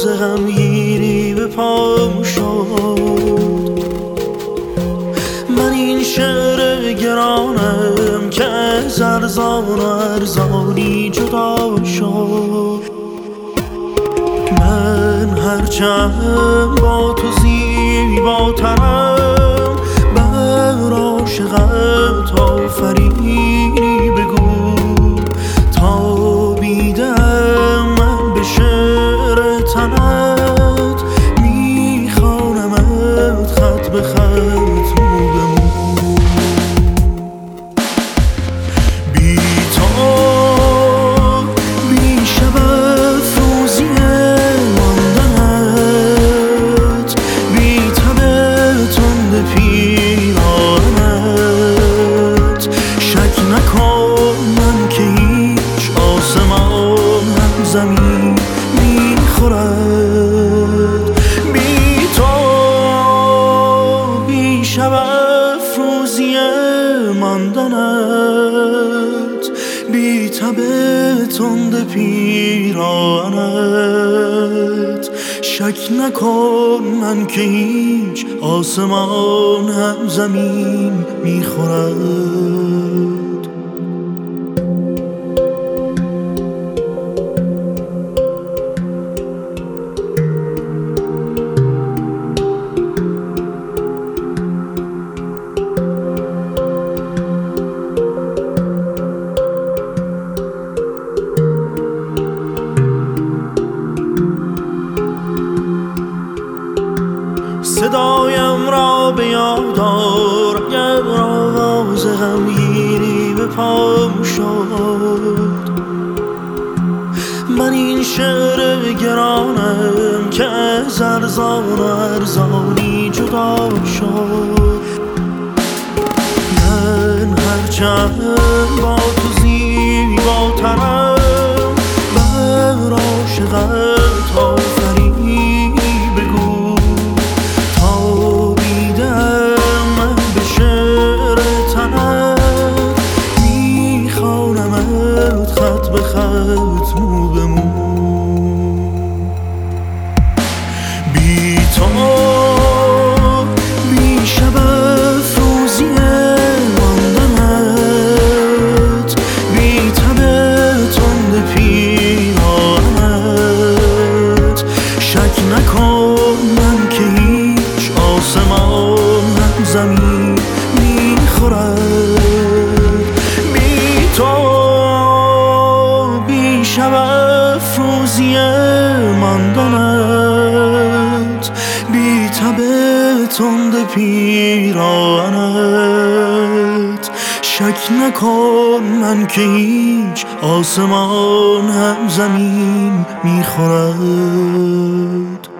غمگینی به پام شد. من این شعر گرانم که از ارزان و ارزانی جدا شد. من هرچند با تو زیباترم، بر عاشقت آفرینی بگو. تابیدم من به شعر تنت، میخوانمت خط به خط، مو به مو. بی تو بی شب افروزی ماندنت، بی تب تند پیرانت. شک نکن من که هیچ آسمان هم زمین میخورد. بی تو بی شب افروزی ماندنت، بی تب تند پیرانت. شک نکن من که هیچ آسمان هم زمین میخورد. صدایم را به یاد آر اگر آواز غمگینی به پام شد. من این شعر گرانم که از ارزان و ارزانی جدا شد. من هرچند با تو زیباترم، بر عاشقت آفرینی بگو. تابیدم من به شعر تنت، میخوانمت خط به خط، مو به مو. بی تو بی شب افروزی ماندنت، بی تب تند پیرانت. شک نکن من که هیچ آسمان هم زمین میخورد. بی تو بی شب افروزی ماندنت، بی تب تند پیرانت. شک نکن من که هیچ آسمان هم زمین میخورد.